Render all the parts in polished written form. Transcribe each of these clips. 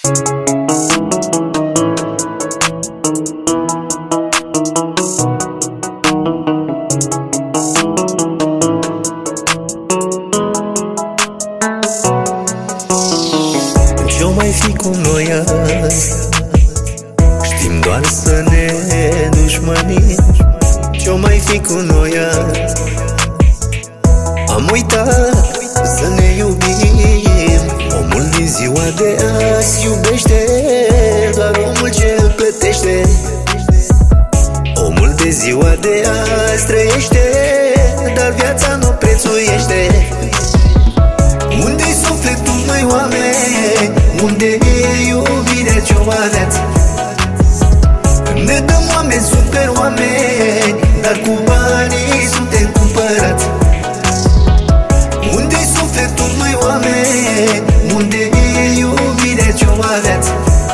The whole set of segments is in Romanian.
Ce-o mai fi cu noi azi? Știm doar să ne dușmănim. Ce-o mai fi cu noi azi? Am uitat să ne iubim. Omul din ziua de azi iubește doar omul ce îl plătește. Omul de ziua de azi trăiește, dar viața nu prețuiește. Unde-i sufletul, măi oameni? Unde-i iubirea ce-o aveați? Ne dăm oameni, super oameni, dar cu banii suntem cumpărați. Unde-i sufletul, măi oameni? Unde-i iubirea ce-o aveați?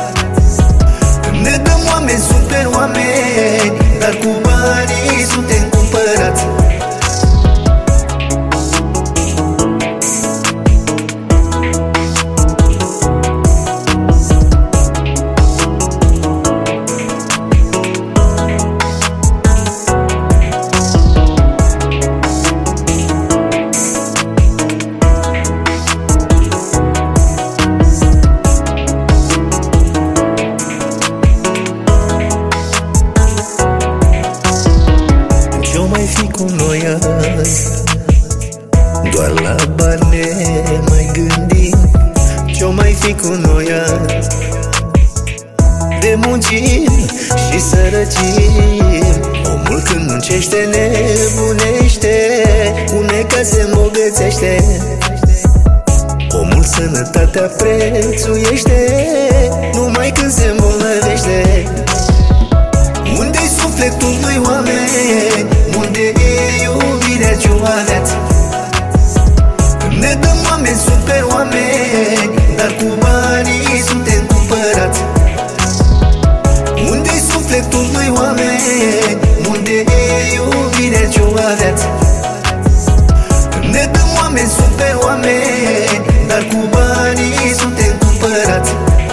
Ne dăm oameni, super oameni, dar cu banii suntem cumpărați. Ce-o mai fi cu noi azi? Doar la bani ne mai gândim. Ce-o mai fi cu noi azi? De muncim și sărăcim. Omul când muncește nebunește, uneca se îmbogățește. Omul sănătatea prețuiește numai când se îmbolnăvește. Unde-i sufletul, măi oameni? Unde-i iubirea ce-o aveați? Ne dăm oameni, super oameni, dar cu banii suntem cumpărați. Unde-i sufletul, măi oameni? Unde-i iubirea ce-o aveați? Ne dăm oameni, super oameni, dar cu banii suntem cumpărați.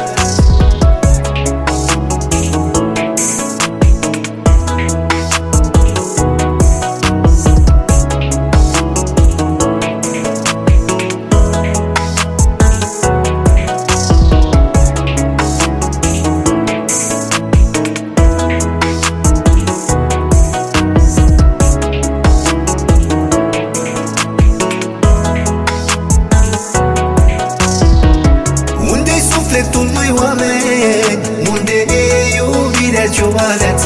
Sufletul, măi oameni? Unde-i iubirea ce-o aveați?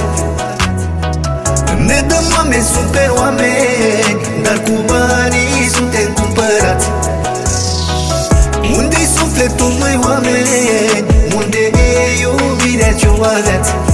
Ne dăm oameni, super oameni, dar cu banii suntem cumpărați. Unde-i sufletul, măi oameni? Unde-i iubirea ce-o aveați?